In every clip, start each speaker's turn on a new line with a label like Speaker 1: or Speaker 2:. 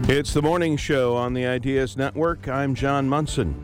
Speaker 1: It's the morning show on the Ideas Network. I'm John Munson.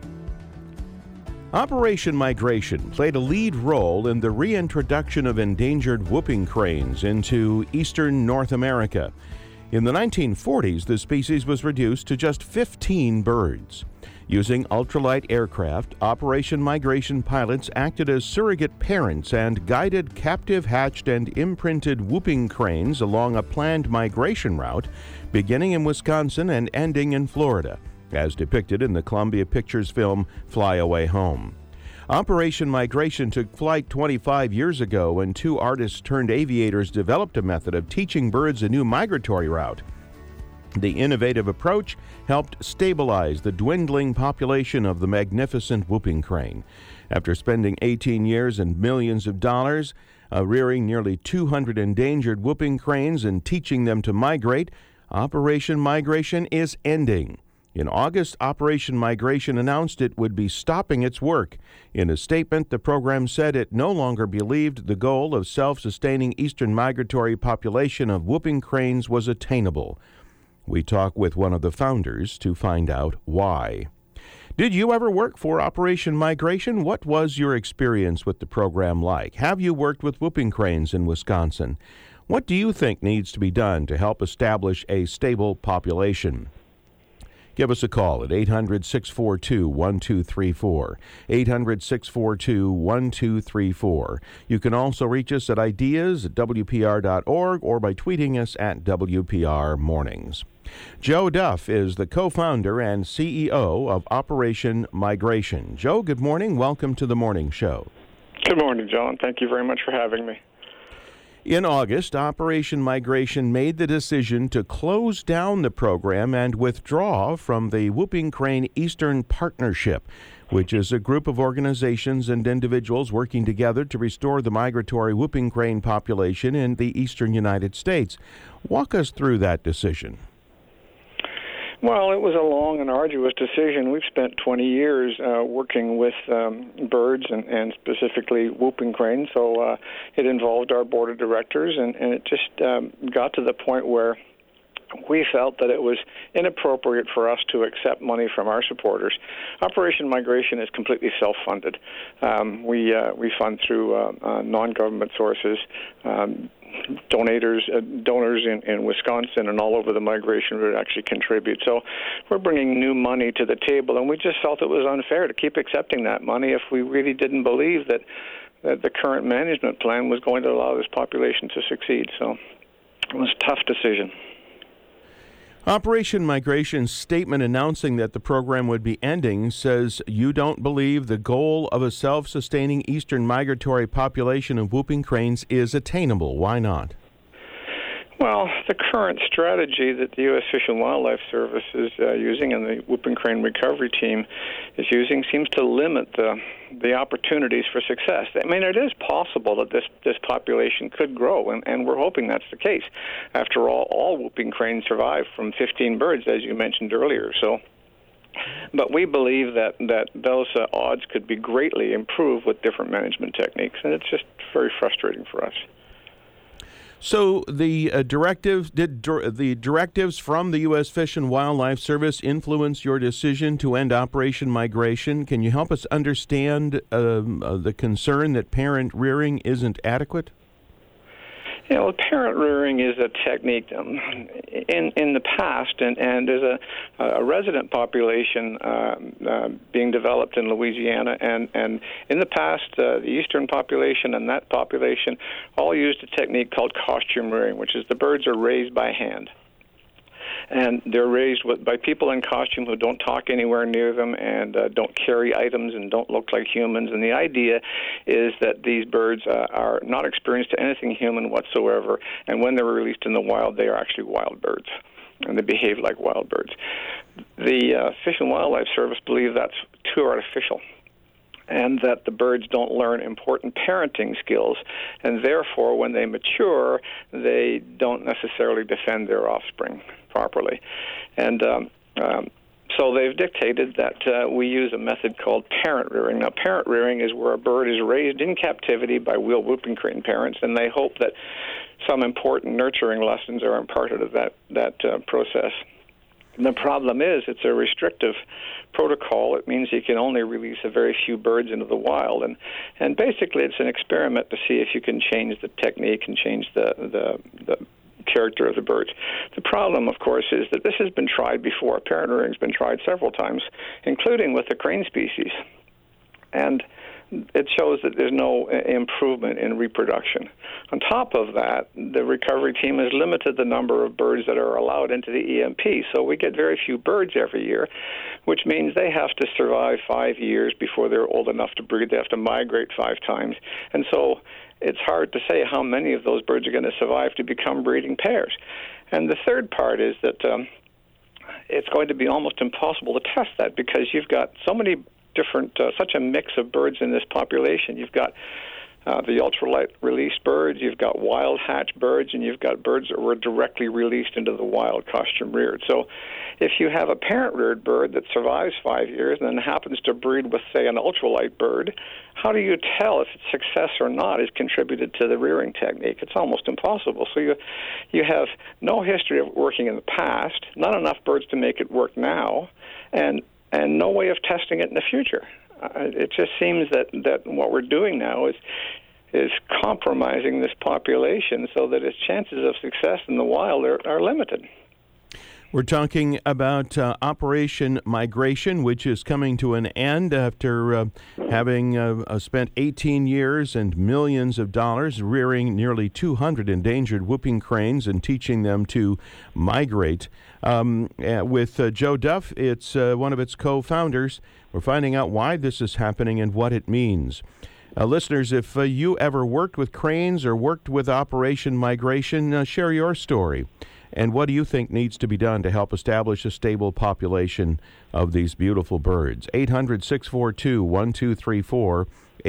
Speaker 1: Operation Migration played a lead role in the reintroduction of endangered whooping cranes into eastern North America. In the 1940s, the species was reduced to just 15 birds. Using ultralight aircraft, Operation Migration pilots acted as surrogate parents and guided captive hatched and imprinted whooping cranes along a planned migration route beginning in Wisconsin and ending in Florida, as depicted in the Columbia Pictures film Fly Away Home. Operation Migration took flight 25 years ago when two artists turned aviators developed a method of teaching birds a new migratory route. The innovative approach helped stabilize the dwindling population of the magnificent whooping crane. After spending 18 years and millions of dollars rearing nearly 200 endangered whooping cranes and teaching them to migrate, Operation Migration is ending. In August, Operation Migration announced it would be stopping its work. In a statement, the program said it no longer believed the goal of self-sustaining eastern migratory population of whooping cranes was attainable. We talk with one of the founders to find out why. Did you ever work for Operation Migration? What was your experience with the program like? Have you worked with whooping cranes in Wisconsin? What do you think needs to be done to help establish a stable population? Give us a call at 800-642-1234, 800-642-1234. You can also reach us at ideas@wpr.org or by tweeting us at WPR Mornings. Joe Duff is the co-founder and CEO of Operation Migration. Joe, good morning. Welcome to the morning show.
Speaker 2: Good morning, John. Thank you very much for having me.
Speaker 1: In August, Operation Migration made the decision to close down the program and withdraw from the Whooping Crane Eastern Partnership, which is a group of organizations and individuals working together to restore the migratory whooping crane population in the eastern United States. Walk us through that decision.
Speaker 2: Well, it was a long and arduous decision. We've spent 20 years working with birds and specifically whooping cranes, so it involved our board of directors, and it just got to the point where we felt that it was inappropriate for us to accept money from our supporters. Operation Migration is completely self-funded. We fund through non-government sources, donors in Wisconsin and all over the migration route actually contribute. So we're bringing new money to the table, and we just felt it was unfair to keep accepting that money if we really didn't believe that the current management plan was going to allow this population to succeed. So it was a tough decision.
Speaker 1: Operation Migration's statement announcing that the program would be ending says you don't believe the goal of a self-sustaining eastern migratory population of whooping cranes is attainable. Why not?
Speaker 2: Well, the current strategy that the U.S. Fish and Wildlife Service is using and the whooping crane recovery team is using seems to limit the opportunities for success. I mean, it is possible that this population could grow, and we're hoping that's the case. After all whooping cranes survive from 15 birds, as you mentioned earlier. But we believe that those odds could be greatly improved with different management techniques, and it's just very frustrating for us.
Speaker 1: So the directives from the U.S. Fish and Wildlife Service influence your decision to end Operation Migration? Can you help us understand the concern that parent rearing isn't adequate?
Speaker 2: You know, parent rearing is a technique in the past, and there's a resident population being developed in Louisiana, and in the past, the eastern population and that population all used a technique called costume rearing, which is the birds are raised by hand. And they're raised by people in costume who don't talk anywhere near them and don't carry items and don't look like humans. And the idea is that these birds are not experienced to anything human whatsoever. And when they're released in the wild, they are actually wild birds, and they behave like wild birds. The Fish and Wildlife Service believe that's too artificial, and that the birds don't learn important parenting skills, and therefore, when they mature, they don't necessarily defend their offspring properly. And so they've dictated that we use a method called parent rearing. Now, parent rearing is where a bird is raised in captivity by real whooping crane parents, and they hope that some important nurturing lessons are imparted of that process. The problem is it's a restrictive protocol. It means you can only release a very few birds into the wild, and basically it's an experiment to see if you can change the technique and change the character of the birds. The problem, of course, is that this has been tried before. Parent rearing has been tried several times, including with the crane species, and it shows that there's no improvement in reproduction. On top of that, the recovery team has limited the number of birds that are allowed into the EMP, so we get very few birds every year, which means they have to survive 5 years before they're old enough to breed. They have to migrate 5 times, and so it's hard to say how many of those birds are going to survive to become breeding pairs. And the third part is that it's going to be almost impossible to test that because you've got so many different, such a mix of birds in this population. You've got the ultralight released birds, you've got wild hatch birds, and you've got birds that were directly released into the wild costume reared. So if you have a parent reared bird that survives 5 years and then happens to breed with, say, an ultralight bird, how do you tell if its success or not is contributed to the rearing technique? It's almost impossible. So you have no history of working in the past, not enough birds to make it work now, and no way of testing it in the future. It just seems that what we're doing now is compromising this population so that its chances of success in the wild are limited.
Speaker 1: We're talking about Operation Migration, which is coming to an end after having spent 18 years and millions of dollars rearing nearly 200 endangered whooping cranes and teaching them to migrate. With Joe Duff, it's one of its co-founders. We're finding out why this is happening and what it means. Listeners, if you ever worked with cranes or worked with Operation Migration, share your story. And what do you think needs to be done to help establish a stable population of these beautiful birds? 800-642-1234,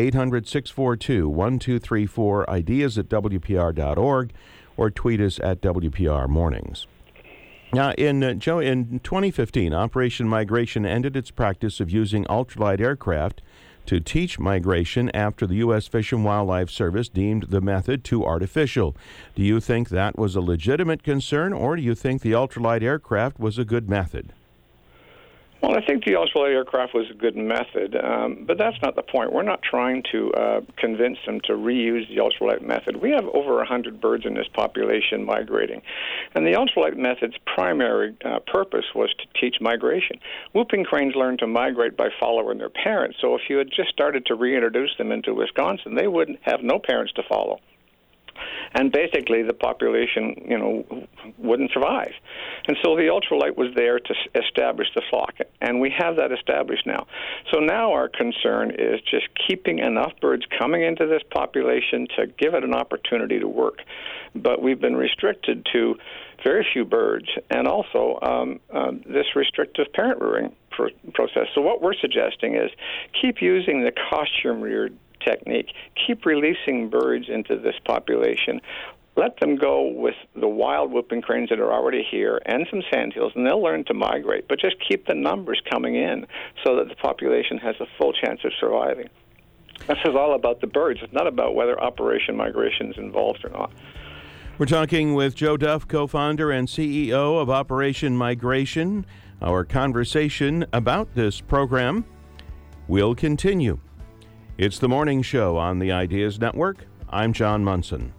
Speaker 1: 800-642-1234, ideas@wpr.org, or tweet us at WPR Mornings. Now, in 2015, Operation Migration ended its practice of using ultralight aircraft to teach migration after the U.S. Fish and Wildlife Service deemed the method too artificial. Do you think that was a legitimate concern, or do you think the ultralight aircraft was a good method?
Speaker 2: Well, I think the ultralight aircraft was a good method, but that's not the point. We're not trying to convince them to reuse the ultralight method. We have over 100 birds in this population migrating, and the ultralight method's primary purpose was to teach migration. Whooping cranes learn to migrate by following their parents, so if you had just started to reintroduce them into Wisconsin, they wouldn't have no parents to follow. And basically, the population, wouldn't survive. And so the ultralight was there to establish the flock, and we have that established now. So now our concern is just keeping enough birds coming into this population to give it an opportunity to work. But we've been restricted to very few birds, and also this restrictive parent rearing process. So what we're suggesting is keep using the costume-reared technique. Keep releasing birds into this population. Let them go with the wild whooping cranes that are already here and some sandhills, and they'll learn to migrate. But just keep the numbers coming in so that the population has a full chance of surviving. This is all about the birds. It's not about whether Operation Migration is involved or not.
Speaker 1: We're talking with Joe Duff, co-founder and CEO of Operation Migration. Our conversation about this program will continue. It's the morning show on the Ideas Network. I'm John Munson.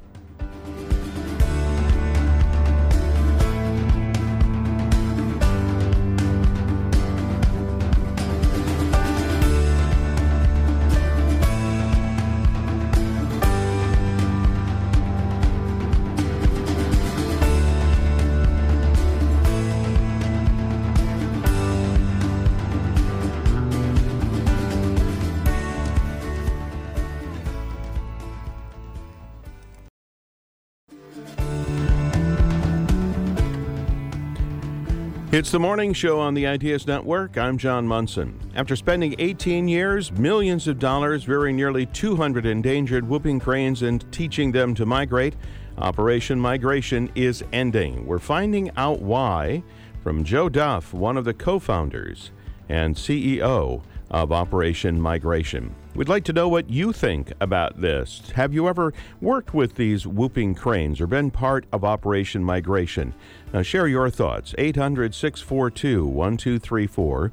Speaker 1: It's the morning show on the Ideas Network. I'm John Munson. After spending 18 years, millions of dollars, rearing nearly 200 endangered whooping cranes and teaching them to migrate, Operation Migration is ending. We're finding out why from Joe Duff, one of the co-founders and CEO of Operation Migration. We'd like to know what you think about this. Have you ever worked with these whooping cranes or been part of Operation Migration? Now share your thoughts. 800-642-1234.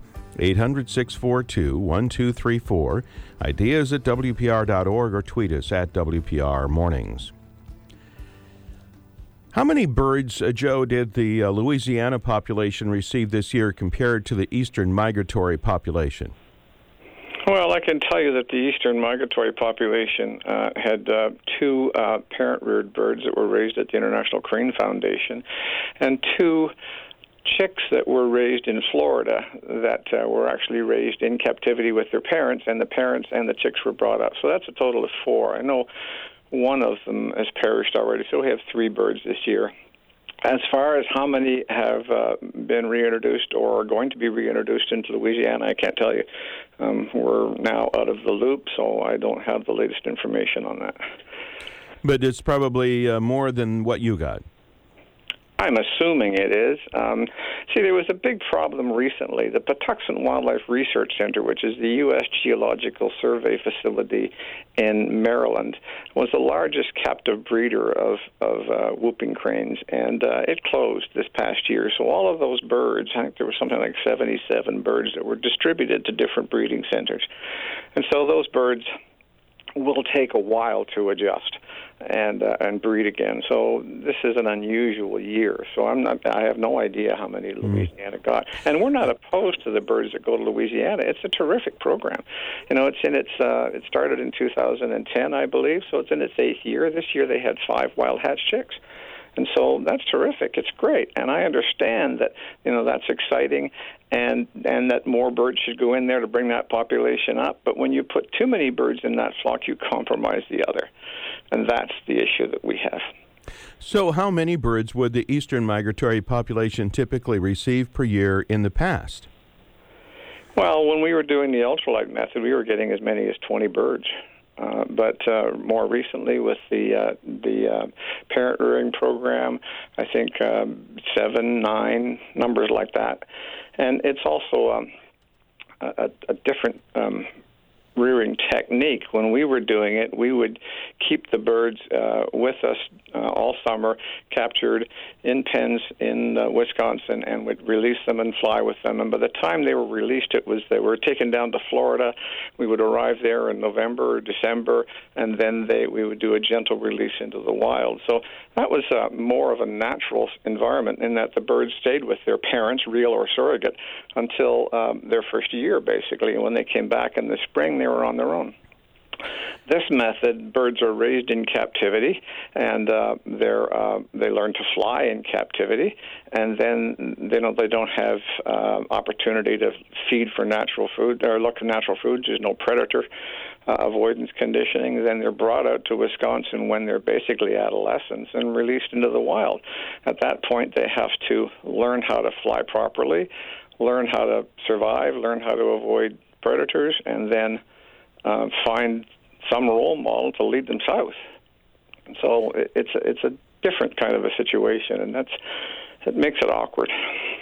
Speaker 1: 800-642-1234. Ideas at WPR.org or tweet us at WPR Mornings. How many birds, Joe, did the Louisiana population receive this year compared to the eastern migratory population?
Speaker 2: Well, I can tell you that the eastern migratory population had two parent-reared birds that were raised at the International Crane Foundation and two chicks that were raised in Florida that were actually raised in captivity with their parents, and the parents and the chicks were brought up. So that's a total of four. I know one of them has perished already, so we have three birds this year. As far as how many have been reintroduced or are going to be reintroduced into Louisiana, I can't tell you. We're now out of the loop, so I don't have the latest information on that.
Speaker 1: But it's probably more than what you got.
Speaker 2: I'm assuming it is. See, there was a big problem recently. The Patuxent Wildlife Research Center, which is the U.S. Geological Survey facility in Maryland, was the largest captive breeder of whooping cranes, and it closed this past year. So all of those birds, I think there was something like 77 birds that were distributed to different breeding centers. And so those birds will take a while to adjust and breed again. So this is an unusual year. So I have no idea how many Louisiana got. And we're not opposed to the birds that go to Louisiana. It's a terrific program. You know, it started in 2010, I believe, so it's in its 8th year. This year they had 5 wild hatch chicks. And so that's terrific. It's great. And I understand that, you know, that's exciting and that more birds should go in there to bring that population up. But when you put too many birds in that flock, you compromise the other. And that's the issue that we have.
Speaker 1: So how many birds would the eastern migratory population typically receive per year in the past?
Speaker 2: Well, when we were doing the ultralight method, we were getting as many as 20 birds. But more recently with the parent rearing program, I think 7, 9, numbers like that. And it's also a different rearing technique. When we were doing it, we would keep the birds with us all summer, captured in pens in Wisconsin, and would release them and fly with them. And by the time they were released, they were taken down to Florida. We would arrive there in November or December, and then we would do a gentle release into the wild. So that was more of a natural environment in that the birds stayed with their parents, real or surrogate, until their first year, basically. And when they came back in the spring, they were on their own. This method, birds are raised in captivity, and they learn to fly in captivity, and then they don't have opportunity to feed for natural food or look for natural foods. There's no predator avoidance conditioning. Then they're brought out to Wisconsin when they're basically adolescents and released into the wild. At that point, they have to learn how to fly properly, learn how to survive, learn how to avoid predators, and then find some role model to lead them south. And so it's a different kind of a situation, and it makes it awkward.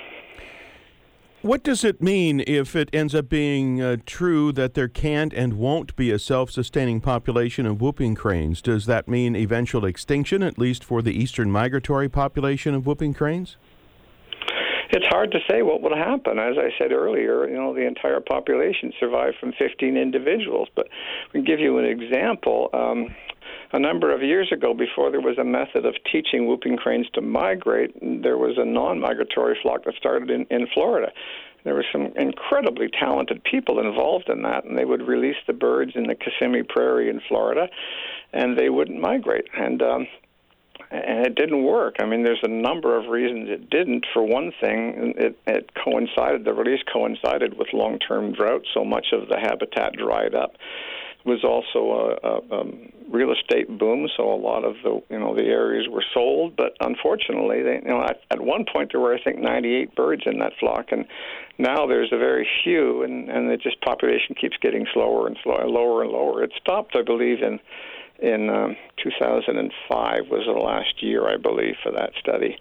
Speaker 1: What does it mean if it ends up being true that there can't and won't be a self-sustaining population of whooping cranes? Does that mean eventual extinction, at least for the eastern migratory population of whooping cranes?
Speaker 2: It's hard to say what will happen. As I said earlier, the entire population survived from 15 individuals. But we can give you an example. A number of years ago, before there was a method of teaching whooping cranes to migrate, there was a non-migratory flock that started in Florida. There were some incredibly talented people involved in that, and they would release the birds in the Kissimmee Prairie in Florida, and they wouldn't migrate. And it didn't work. I mean, there's a number of reasons it didn't. For one thing, the release coincided with long-term drought, so much of the habitat dried up. It was also a real estate boom, so a lot of the areas were sold. But unfortunately, at one point there were, I think, 98 birds in that flock, and now there's a very few, and the population keeps getting slower and lower and lower. It stopped, I believe, in 2005 was the last year, I believe, for that study.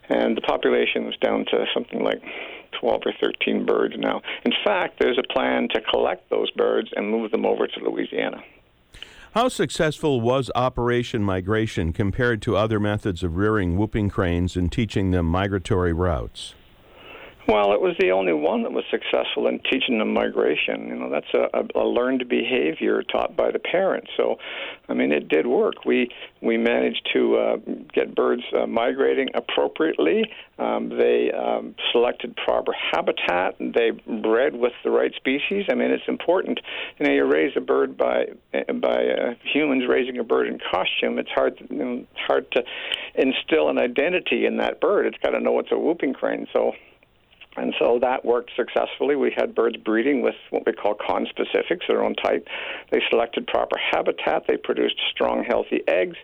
Speaker 2: and the population was down to something like 12 or 13 birds now. In fact, there's a plan to collect those birds and move them over to Louisiana.
Speaker 1: How successful was Operation Migration compared to other methods of rearing whooping cranes and teaching them migratory routes?
Speaker 2: Well, it was the only one that was successful in teaching them migration. You know, that's a learned behavior taught by the parents. So, I mean, it did work. We managed to get birds migrating appropriately. They selected proper habitat. They bred with the right species. I mean, it's important. You know, you raise a bird by humans raising a bird in costume. It's hard to instill an identity in that bird. It's got to know it's a whooping crane. And so that worked successfully. We had birds breeding with what we call conspecifics, their own type. They selected proper habitat. They produced strong, healthy eggs,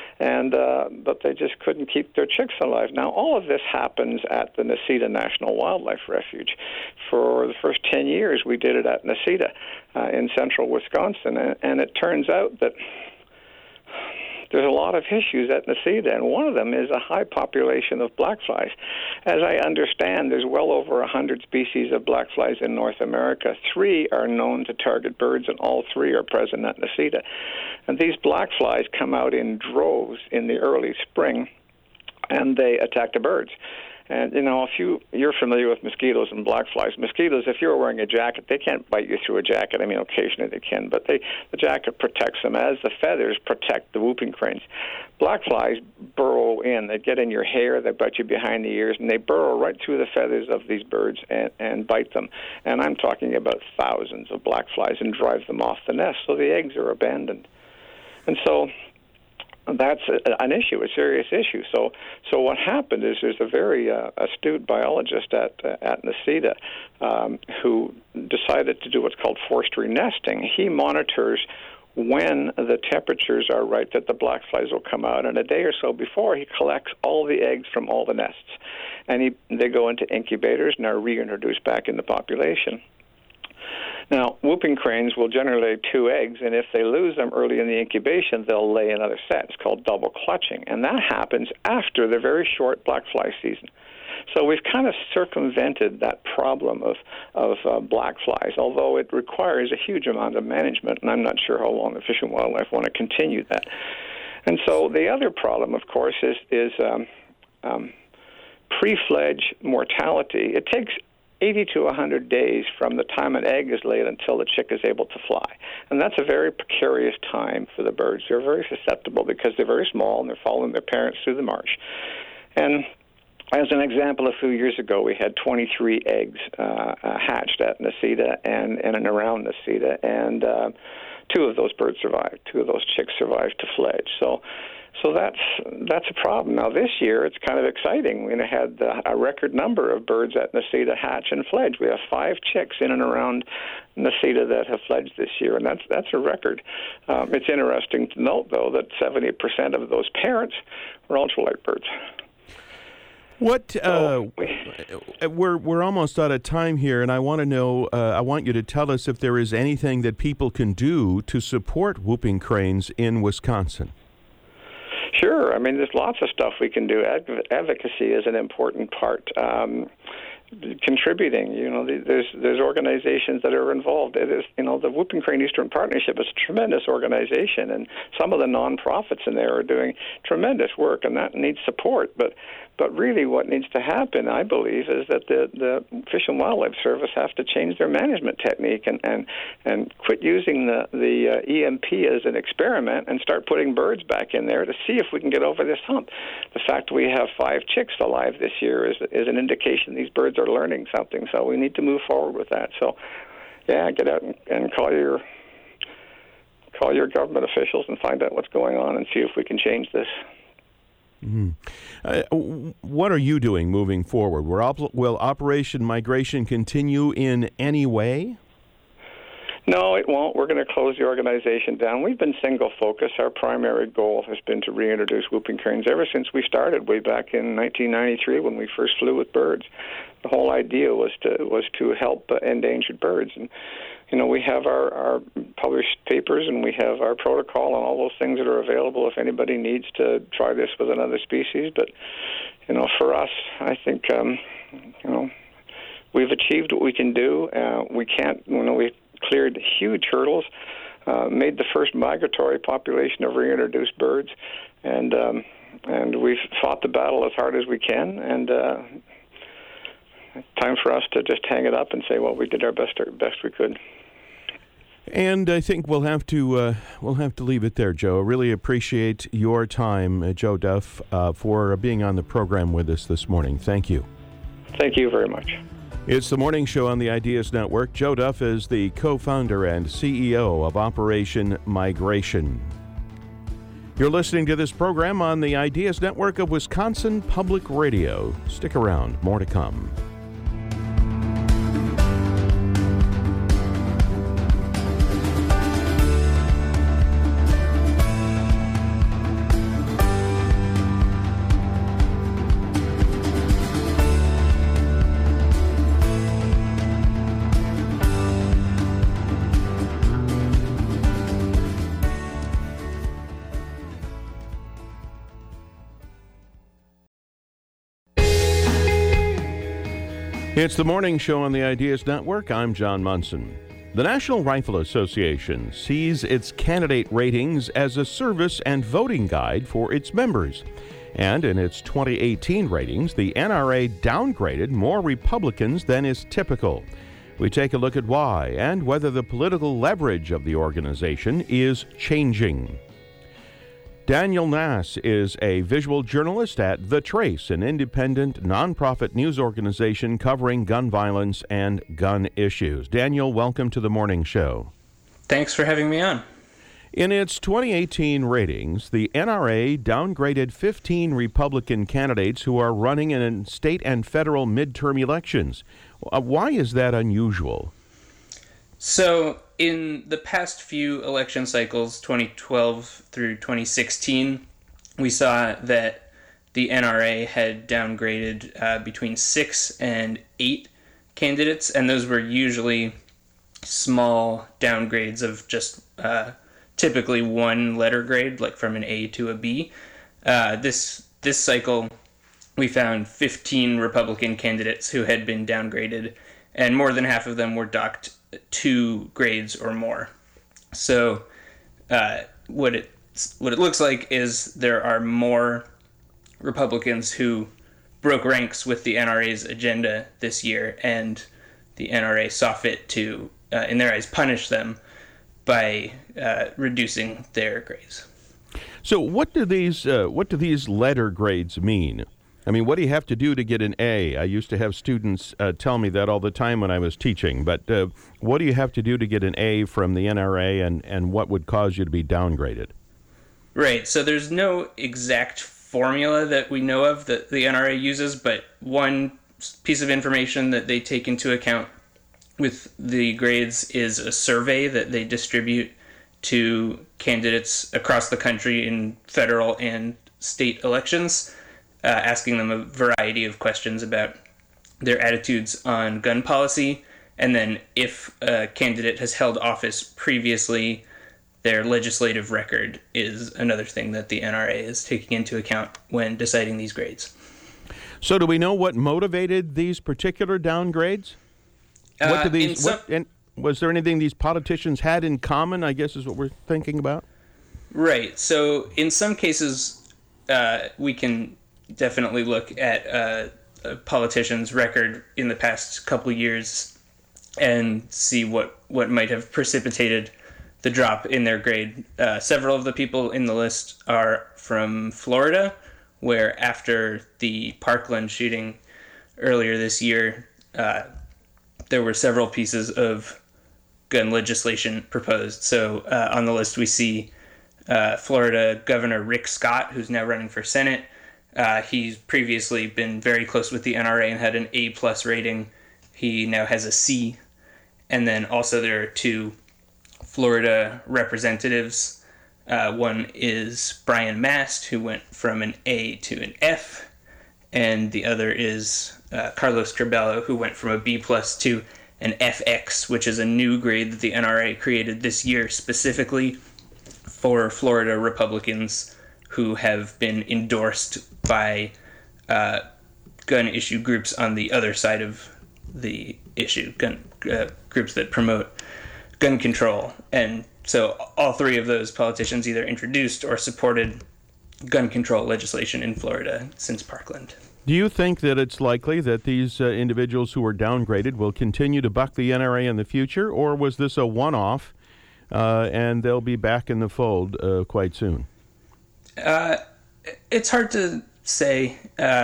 Speaker 2: but they just couldn't keep their chicks alive. Now, all of this happens at the Necedah National Wildlife Refuge. For the first 10 years, we did it at Necedah in central Wisconsin, and it turns out that there's a lot of issues at Necedah, and one of them is a high population of blackflies. As I understand, there's well over 100 species of blackflies in North America. 3 are known to target birds, and all 3 are present at Necedah. And these blackflies come out in droves in the early spring, and they attack the birds. And, you know, if you're familiar with mosquitoes and blackflies, mosquitoes, if you're wearing a jacket, they can't bite you through a jacket. I mean, occasionally they can, but the jacket protects them as the feathers protect the whooping cranes. Blackflies burrow in. They get in your hair, they bite you behind the ears, and they burrow right through the feathers of these birds and bite them. And I'm talking about thousands of blackflies, and drive them off the nest, so the eggs are abandoned. And so that's an issue, a serious issue. So what happened is there's a very astute biologist at Necedah who decided to do what's called forestry nesting. He monitors when the temperatures are right that the blackflies will come out, and a day or so before, he collects all the eggs from all the nests. And they go into incubators and are reintroduced back in the population. Now, whooping cranes will generally lay 2 eggs, and if they lose them early in the incubation, they'll lay another set. It's called double clutching, and that happens after the very short blackfly season. So we've kind of circumvented that problem of blackflies, although it requires a huge amount of management, and I'm not sure how long the Fish and Wildlife want to continue that. And so the other problem, of course, is pre-fledge mortality. It takes 80 to 100 days from the time an egg is laid until the chick is able to fly. And that's a very precarious time for the birds. They're very susceptible because they're very small and they're following their parents through the marsh. And as an example, a few years ago, we had 23 eggs hatched at Necedah and in and around Necedah, and 2 of those birds survived. 2 of those chicks survived to fledge. So that's a problem. Now, this year, it's kind of exciting. We had a record number of birds at Necedah hatch and fledge. We have 5 chicks in and around Necedah that have fledged this year, and that's a record. It's interesting to note, though, that 70% of those parents were ultralight birds.
Speaker 1: We're almost out of time here, and I want to know. I want you to tell us if there is anything that people can do to support whooping cranes in Wisconsin.
Speaker 2: Sure. I mean, there's lots of stuff we can do. Advocacy is an important part. Contributing, there's organizations that are involved. It is, the Whooping Crane Eastern Partnership is a tremendous organization, and some of the nonprofits in there are doing tremendous work, and that needs support. But really what needs to happen, I believe, is that the Fish and Wildlife Service have to change their management technique and quit using the EMP as an experiment and start putting birds back in there to see if we can get over this hump. The fact we have 5 chicks alive this year is an indication these birds are learning something, so we need to move forward with that. So, yeah, get out and call your government officials and find out what's going on and see if we can change this.
Speaker 1: Mm-hmm. What are you doing moving forward? Will Operation Migration continue in any way?
Speaker 2: No, it won't. We're going to close the organization down. We've been single-focused. Our primary goal has been to reintroduce whooping cranes ever since we started way back in 1993 when we first flew with birds. The whole idea was to help endangered birds. And, we have our published papers and we have our protocol and all those things that are available if anybody needs to try this with another species. But, for us, I think, we've achieved what we can do. We can't, we cleared huge hurdles, made the first migratory population of reintroduced birds, and we've fought the battle as hard as we can, and time for us to just hang it up and say, well, we did our best we could.
Speaker 1: And I think we'll have to leave it there, Joe. Really appreciate your time, Joe Duff, for being on the program with us this morning. Thank you.
Speaker 2: Thank you very much.
Speaker 1: It's the morning show on the Ideas Network. Joe Duff is the co-founder and CEO of Operation Migration. You're listening to this program on the Ideas Network of Wisconsin Public Radio. Stick around, more to come. It's the morning show on the Ideas Network. I'm John Munson. The National Rifle Association sees its candidate ratings as a service and voting guide for its members. And in its 2018 ratings, the NRA downgraded more Republicans than is typical. We take a look at why and whether the political leverage of the organization is changing. Daniel Nass is a visual journalist at The Trace, an independent nonprofit news organization covering gun violence and gun issues. Daniel, welcome to the morning show.
Speaker 3: Thanks for having me on.
Speaker 1: In its 2018 ratings, the NRA downgraded 15 Republican candidates who are running in state and federal midterm elections. Why is that unusual?
Speaker 3: So, in the past few election cycles, 2012 through 2016, we saw that the NRA had downgraded between 6 and 8 candidates, and those were usually small downgrades of just typically one letter grade, like from an A to a B. This cycle, we found 15 Republican candidates who had been downgraded, and more than half of them were docked 2 grades or more. So what it looks like is there are more Republicans who broke ranks with the NRA's agenda this year, and the NRA saw fit to, in their eyes, punish them by reducing their grades.
Speaker 1: So what do these letter grades mean? I mean, what do you have to do to get an A? I used to have students tell me that all the time when I was teaching. But what do you have to do to get an A from the NRA, and what would cause you to be downgraded?
Speaker 3: Right. So there's no exact formula that we know of that the NRA uses, but one piece of information that they take into account with the grades is a survey that they distribute to candidates across the country in federal and state elections, asking them a variety of questions about their attitudes on gun policy, and then if a candidate has held office previously, their legislative record is another thing that the NRA is taking into account when deciding these grades. So
Speaker 1: do we know what motivated these particular downgrades? Was there anything these politicians had in common, I guess is what we're thinking about?
Speaker 3: Right. So in some cases, we can definitely look at a politician's record in the past couple of years and see what might have precipitated the drop in their grade. Several of the people in the list are from Florida, where after the Parkland shooting earlier this year, there were several pieces of gun legislation proposed. So on the list we see Florida Governor Rick Scott, who's now running for Senate. He's previously been very close with the NRA and had an A+ rating. He now has a C. And then also there are 2 Florida representatives. One is Brian Mast, who went from an A to an F, and the other is Carlos Curbelo, who went from a B+ to an FX, which is a new grade that the NRA created this year specifically for Florida Republicans who have been endorsed by gun issue groups on the other side of the issue, groups that promote gun control. And so all three of those politicians either introduced or supported gun control legislation in Florida since Parkland.
Speaker 1: Do you think that it's likely that these individuals who were downgraded will continue to buck the NRA in the future, or was this a one-off and they'll be back in the fold quite soon?
Speaker 3: It's hard to say.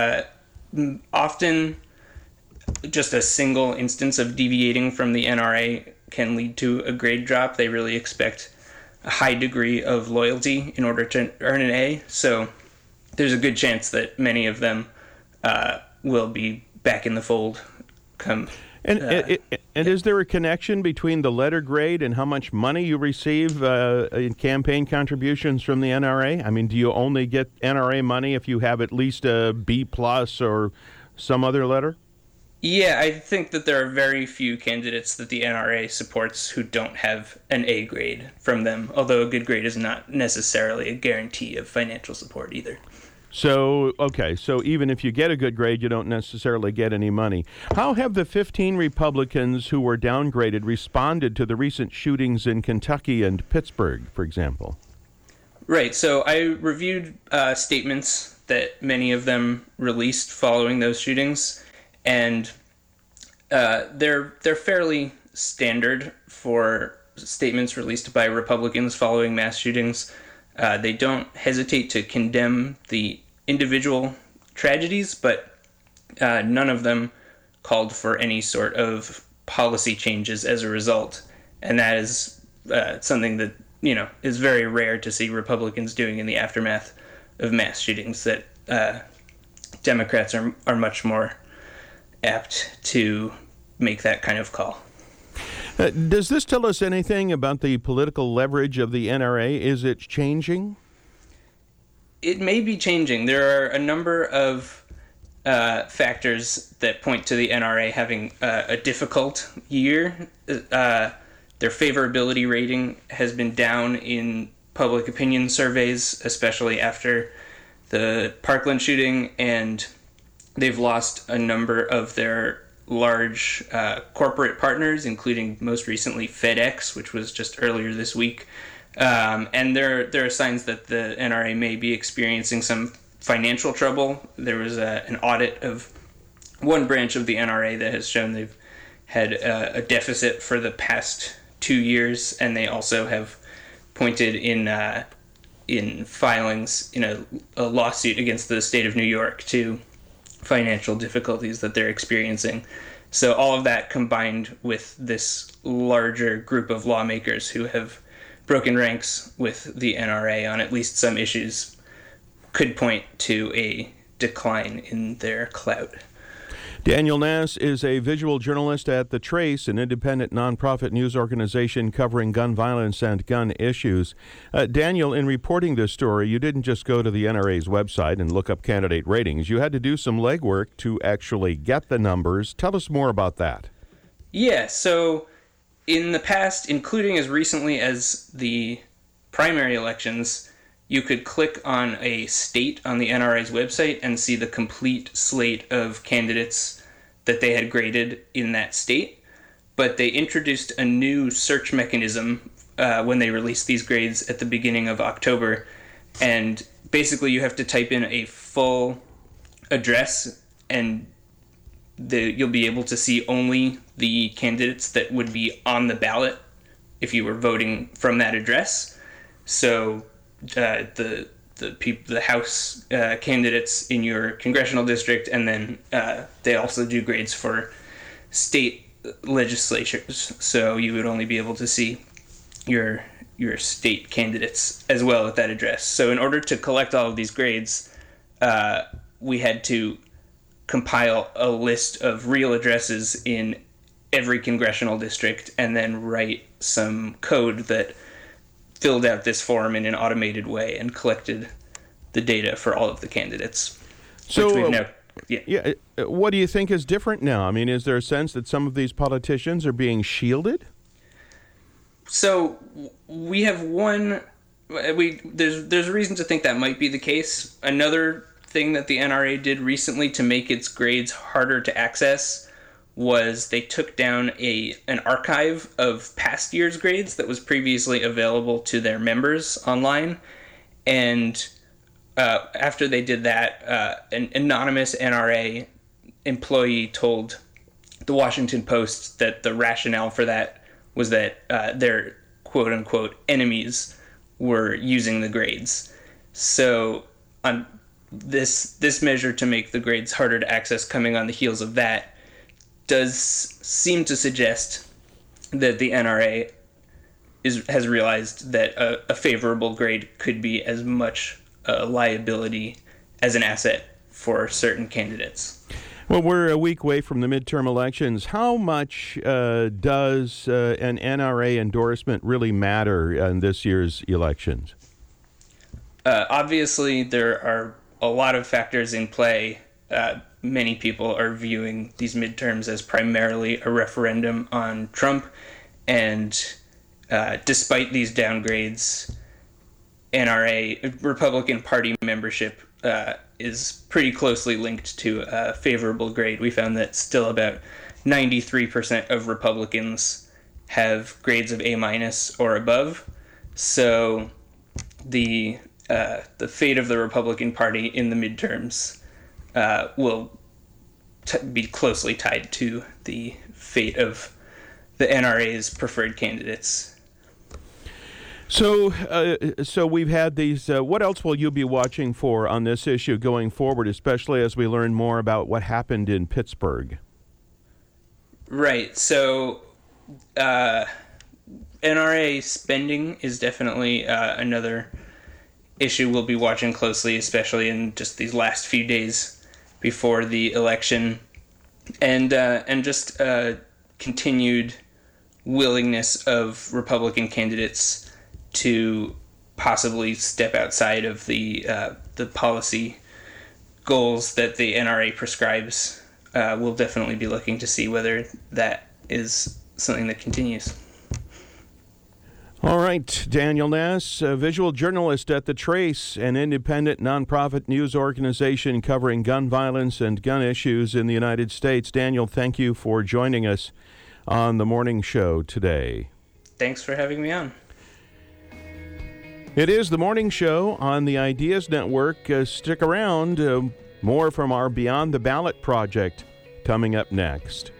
Speaker 3: Often just a single instance of deviating from the NRA can lead to a grade drop. They really expect a high degree of loyalty in order to earn an A, so there's a good chance that many of them will be back in the fold come. And
Speaker 1: is there a connection between the letter grade and how much money you receive in campaign contributions from the NRA? I mean, do you only get NRA money if you have at least a B+ or some other letter?
Speaker 3: Yeah, I think that there are very few candidates that the NRA supports who don't have an A grade from them, although a good grade is not necessarily a guarantee of financial support either.
Speaker 1: So even if you get a good grade, you don't necessarily get any money. How have the 15 Republicans who were downgraded responded to the recent shootings in Kentucky and Pittsburgh, for example?
Speaker 3: Right, so I reviewed statements that many of them released following those shootings, and they're fairly standard for statements released by Republicans following mass shootings. They don't hesitate to condemn the individual tragedies, but none of them called for any sort of policy changes as a result. And that is something that, is very rare to see Republicans doing in the aftermath of mass shootings, that Democrats are much more apt to make that kind of call.
Speaker 1: Does this tell us anything about the political leverage of the NRA? Is it changing?
Speaker 3: It may be changing. There are a number of factors that point to the NRA having a difficult year. Their favorability rating has been down in public opinion surveys, especially after the Parkland shooting, and they've lost a number of their large corporate partners, including most recently FedEx, which was just earlier this week. And there are signs that the NRA may be experiencing some financial trouble. There was an audit of one branch of the NRA that has shown they've had a deficit for the past 2 years, and they also have pointed in filings in a lawsuit against the state of New York to financial difficulties that they're experiencing. So all of that combined with this larger group of lawmakers who have broken ranks with the NRA on at least some issues could point to a decline in their clout.
Speaker 1: Daniel Nass is a visual journalist at The Trace, an independent nonprofit news organization covering gun violence and gun issues. Daniel, in reporting this story, you didn't just go to the NRA's website and look up candidate ratings. You had to do some legwork to actually get the numbers. Tell us more about that.
Speaker 3: Yeah, so in the past, including as recently as the primary elections, you could click on a state on the NRA's website and see the complete slate of candidates that they had graded in that state. But they introduced a new search mechanism when they released these grades at the beginning of October. And basically you have to type in a full address, and you'll be able to see only the candidates that would be on the ballot if you were voting from that address. So the House candidates in your congressional district, and then they also do grades for state legislatures. So you would only be able to see your state candidates as well at that address. So in order to collect all of these grades, we had to compile a list of real addresses in every congressional district and then write some code that filled out this form in an automated way and collected the data for all of the candidates.
Speaker 1: So, what do you think is different now? I mean, is there a sense that some of these politicians are being shielded?
Speaker 3: So we have there's a reason to think that might be the case. Another thing that the NRA did recently to make its grades harder to access was they took down an archive of past year's grades that was previously available to their members online. And after they did that, an anonymous NRA employee told the Washington Post that the rationale for that was that their quote-unquote enemies were using the grades. So on this measure to make the grades harder to access coming on the heels of that does seem to suggest that the NRA has realized that a favorable grade could be as much a liability as an asset for certain candidates.
Speaker 1: Well, we're a week away from the midterm elections. How much does an NRA endorsement really matter in this year's elections?
Speaker 3: Obviously, there are a lot of factors in play. Many people are viewing these midterms as primarily a referendum on Trump, and despite these downgrades, NRA Republican Party membership is pretty closely linked to a favorable grade. We found that still about 93% of Republicans have grades of A- or above. So the fate of the Republican Party in the midterms will be closely tied to the fate of the NRA's preferred candidates.
Speaker 1: So we've had these. What else will you be watching for on this issue going forward, especially as we learn more about what happened in Pittsburgh?
Speaker 3: Right. So NRA spending is definitely another issue we'll be watching closely, especially in just these last few days before the election, and just continued willingness of Republican candidates to possibly step outside of the policy goals that the NRA prescribes. We'll definitely be looking to see whether that is something that continues.
Speaker 1: All right, Daniel Nass, a visual journalist at The Trace, an independent nonprofit news organization covering gun violence and gun issues in the United States. Daniel, thank you for joining us on the morning show today.
Speaker 3: Thanks for having me on.
Speaker 1: It is the morning show on the Ideas Network. Stick around. More from our Beyond the Ballot project coming up next.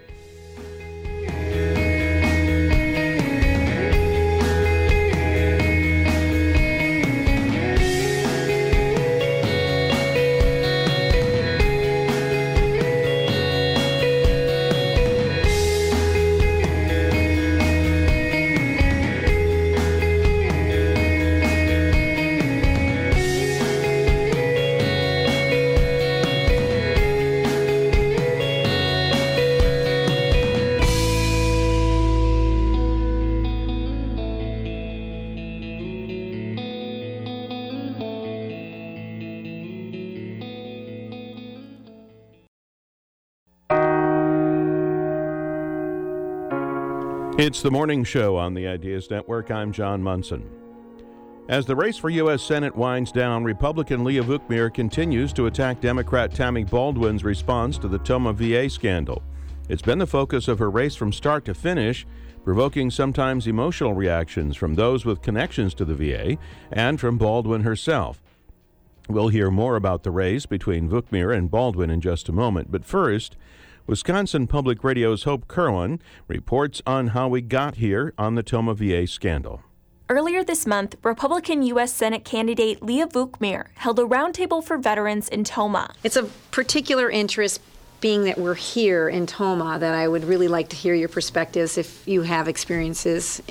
Speaker 1: It's the morning show on the Ideas Network. I'm John Munson. As the race for U.S. Senate winds down, Republican Leah Vukmir continues to attack Democrat Tammy Baldwin's response to the Tomah VA scandal. It's been the focus of her race from start to finish, provoking sometimes emotional reactions from those with connections to the VA and from Baldwin herself. We'll hear more about the race between Vukmir and Baldwin in just a moment, but first, Wisconsin Public Radio's Hope Kerwin reports on how we got here on the Tomah VA scandal.
Speaker 4: Earlier this month, Republican U.S. Senate candidate Leah Vukmir held a roundtable for veterans in Tomah.
Speaker 5: It's of particular interest, being that we're here in Tomah, that I would really like to hear your perspectives if you have experiences in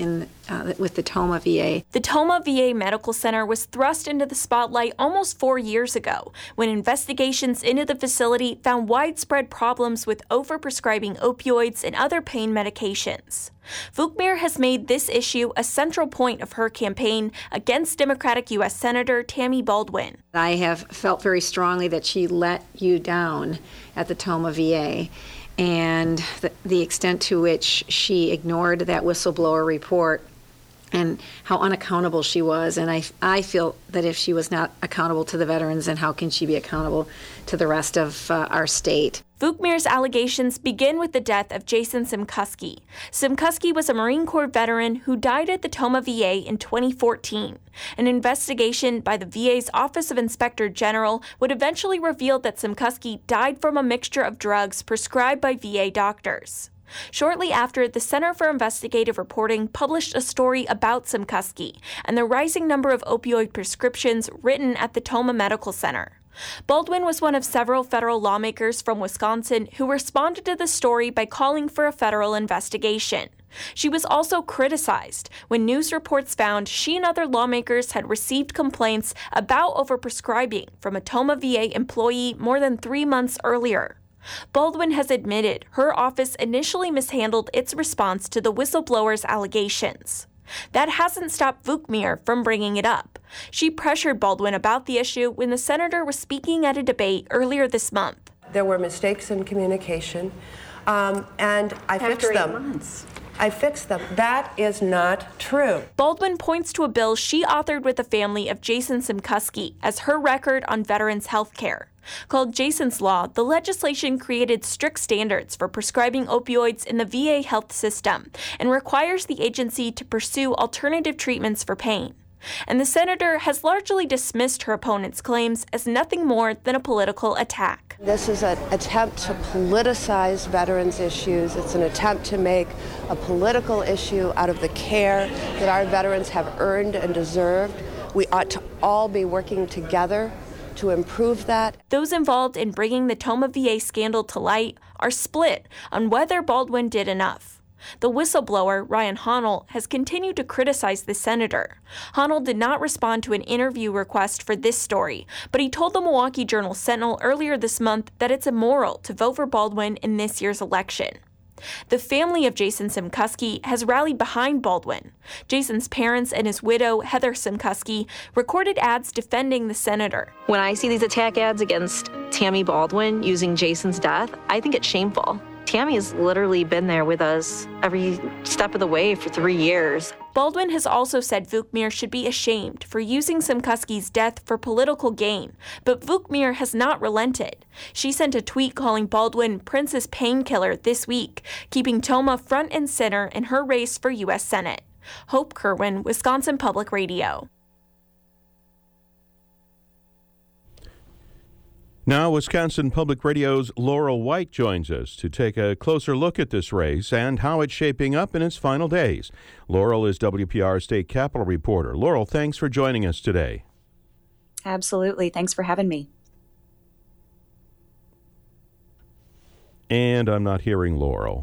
Speaker 5: with the Tomah VA.
Speaker 4: The Tomah VA Medical Center was thrust into the spotlight almost 4 years ago when investigations into the facility found widespread problems with overprescribing opioids and other pain medications. Vukmir has made this issue a central point of her campaign against Democratic U.S. Senator Tammy Baldwin.
Speaker 5: I have felt very strongly that she let you down at the Tomah VA, and the extent to which she ignored that whistleblower report and how unaccountable she was. And I feel that if she was not accountable to the veterans, then how can she be accountable to the rest of our state?
Speaker 4: Vukmir's allegations begin with the death of Jason Simkuski. Simkuski was a Marine Corps veteran who died at the Tomah VA in 2014. An investigation by the VA's Office of Inspector General would eventually reveal that Simkuski died from a mixture of drugs prescribed by VA doctors. Shortly after, the Center for Investigative Reporting published a story about Simkuski and the rising number of opioid prescriptions written at the Tomah Medical Center. Baldwin was one of several federal lawmakers from Wisconsin who responded to the story by calling for a federal investigation. She was also criticized when news reports found she and other lawmakers had received complaints about overprescribing from a Tomah VA employee more than 3 months earlier. Baldwin has admitted her office initially mishandled its response to the whistleblower's allegations. That hasn't stopped Vukmir from bringing it up. She pressured Baldwin about the issue when the senator was speaking at a debate earlier this month.
Speaker 6: There were mistakes in communication, and I fixed them. After 8 months. I fixed them. That is not true.
Speaker 4: Baldwin points to a bill she authored with the family of Jason Simkuski as her record on veterans' health care. Called Jason's Law, the legislation created strict standards for prescribing opioids in the VA health system and requires the agency to pursue alternative treatments for pain. And the senator has largely dismissed her opponent's claims as nothing more than a political attack.
Speaker 6: This is an attempt to politicize veterans' issues. It's an attempt to make a political issue out of the care that our veterans have earned and deserved. We ought to all be working together to improve that.
Speaker 4: Those involved in bringing the Tomah VA scandal to light are split on whether Baldwin did enough. The whistleblower, Ryan Honnell, has continued to criticize the senator. Honnell did not respond to an interview request for this story, but he told the Milwaukee Journal-Sentinel earlier this month that it's immoral to vote for Baldwin in this year's election. The family of Jason Simkuski has rallied behind Baldwin. Jason's parents and his widow, Heather Simkuski, recorded ads defending the senator.
Speaker 7: When I see these attack ads against Tammy Baldwin using Jason's death, I think it's shameful. Tammy has literally been there with us every step of the way for 3 years.
Speaker 4: Baldwin has also said Vukmir should be ashamed for using Simkuski's death for political gain, but Vukmir has not relented. She sent a tweet calling Baldwin Princess Painkiller this week, keeping Tomah front and center in her race for U.S. Senate. Hope Kerwin, Wisconsin Public Radio.
Speaker 1: Now, Wisconsin Public Radio's Laurel White joins us to take a closer look at this race and how it's shaping up in its final days. Laurel is WPR State Capitol reporter. Laurel, thanks for joining us today.
Speaker 8: Absolutely. Thanks for having me.
Speaker 1: And I'm not hearing Laurel.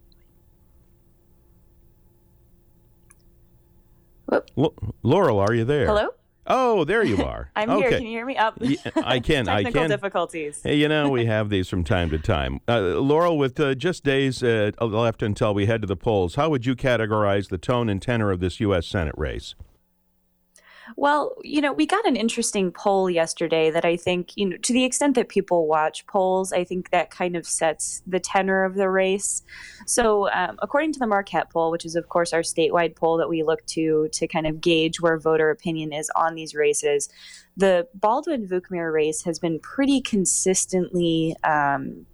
Speaker 1: Laurel, are you there?
Speaker 8: Hello?
Speaker 1: Oh, there you are.
Speaker 8: I'm
Speaker 1: okay.
Speaker 8: here. Can you hear me? Up.
Speaker 1: I can.
Speaker 8: Technical difficulties.
Speaker 1: Hey, we have these from time to time. Laurel, with just days left until we head to the polls, how would you categorize the tone and tenor of this U.S. Senate race?
Speaker 8: Well, we got an interesting poll yesterday that I think, to the extent that people watch polls, I think that kind of sets the tenor of the race. So according to the Marquette poll, which is, of course, our statewide poll that we look to kind of gauge where voter opinion is on these races, the Baldwin-Vukmir race has been pretty consistently having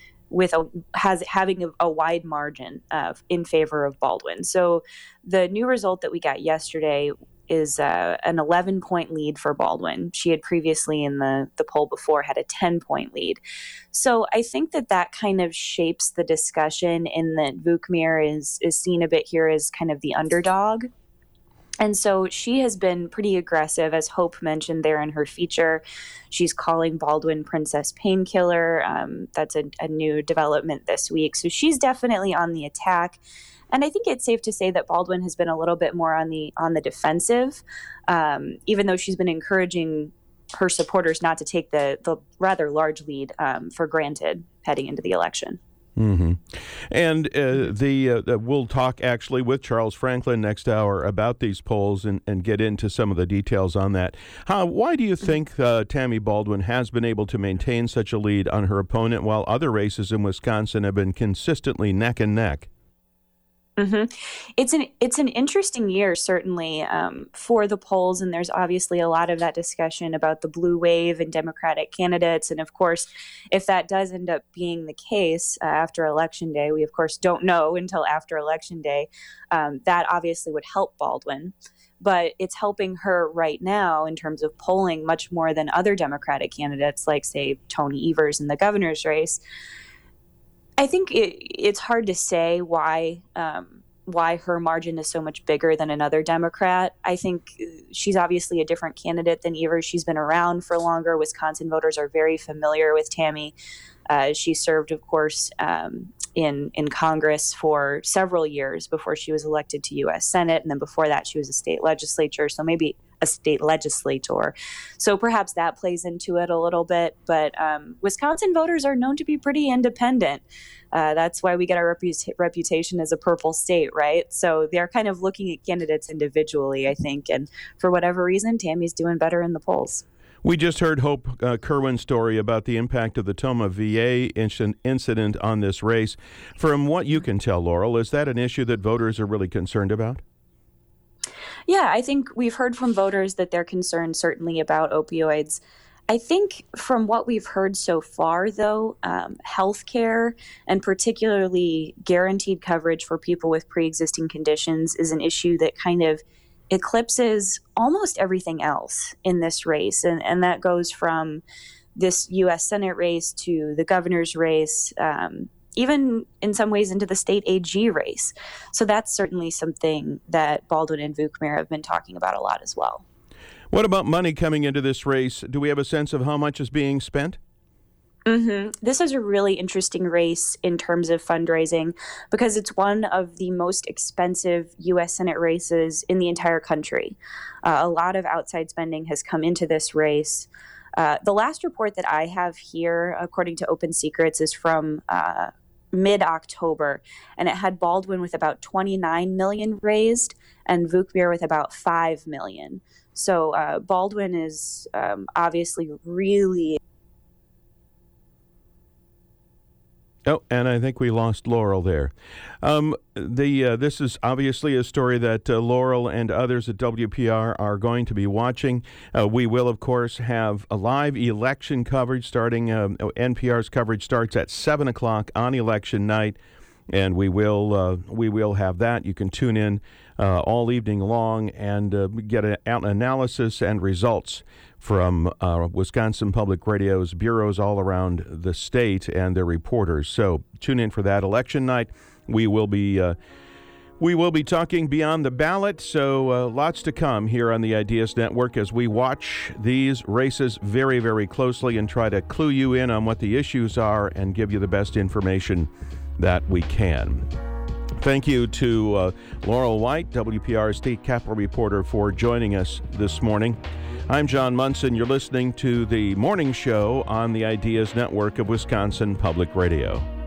Speaker 8: a wide margin in favor of Baldwin. So the new result that we got yesterday is an 11-point lead for Baldwin. She had previously in the poll before had a 10-point lead. So I think that kind of shapes the discussion in that Vukmir is seen a bit here as kind of the underdog. And so she has been pretty aggressive, as Hope mentioned there in her feature. She's calling Baldwin Princess Painkiller. That's a new development this week. So she's definitely on the attack. And I think it's safe to say that Baldwin has been a little bit more on the defensive, even though she's been encouraging her supporters not to take the rather large lead for granted heading into the election.
Speaker 1: Mm-hmm. And we'll talk actually with Charles Franklin next hour about these polls and get into some of the details on that. Why do you think Tammy Baldwin has been able to maintain such a lead on her opponent while other races in Wisconsin have been consistently neck and neck?
Speaker 8: Mm-hmm. It's an interesting year, certainly, for the polls, and there's obviously a lot of that discussion about the blue wave and Democratic candidates. And of course, if that does end up being the case after Election Day, we of course don't know until after Election Day, that obviously would help Baldwin. But it's helping her right now in terms of polling much more than other Democratic candidates, like, say, Tony Evers in the governor's race. I think it's hard to say why her margin is so much bigger than another Democrat. I think she's obviously a different candidate than Evers. She's been around for longer. Wisconsin voters are very familiar with Tammy. She served, of course, in Congress for several years before she was elected to U.S. Senate, and then before that she was a state legislator. So perhaps that plays into it a little bit. But Wisconsin voters are known to be pretty independent. That's why we get our reputation as a purple state, right? So they're kind of looking at candidates individually, I think. And for whatever reason, Tammy's doing better in the polls.
Speaker 1: We just heard Hope Kerwin's story about the impact of the Tomah VA incident on this race. From what you can tell, Laurel, is that an issue that voters are really concerned about?
Speaker 8: Yeah, I think we've heard from voters that they're concerned certainly about opioids. I think from what we've heard so far, though, healthcare and particularly guaranteed coverage for people with pre-existing conditions is an issue that kind of eclipses almost everything else in this race. And that goes from this U.S. Senate race to the governor's race, even in some ways into the state AG race. So that's certainly something that Baldwin and Vukmir have been talking about a lot as well.
Speaker 1: What about money coming into this race? Do we have a sense of how much is being spent?
Speaker 8: Mm-hmm. This is a really interesting race in terms of fundraising because it's one of the most expensive U.S. Senate races in the entire country. A lot of outside spending has come into this race. The last report that I have here, according to Open Secrets, is from mid-October, and it had Baldwin with about $29 million raised and Vukmir with about $5 million. So Baldwin is obviously really...
Speaker 1: Oh, and I think we lost Laurel there. This is obviously a story that Laurel and others at WPR are going to be watching. We will, of course, have a live election coverage starting. NPR's coverage starts at 7 o'clock on election night, and we will have that. You can tune in all evening long and get an analysis and results from Wisconsin Public Radio's bureaus all around the state and their reporters. So tune in for that election night. We will be talking beyond the ballot, so lots to come here on the Ideas Network as we watch these races very, very closely and try to clue you in on what the issues are and give you the best information that we can. Thank you to Laurel White, WPR State Capitol reporter, for joining us this morning. I'm John Munson. You're listening to the morning show on the Ideas Network of Wisconsin Public Radio.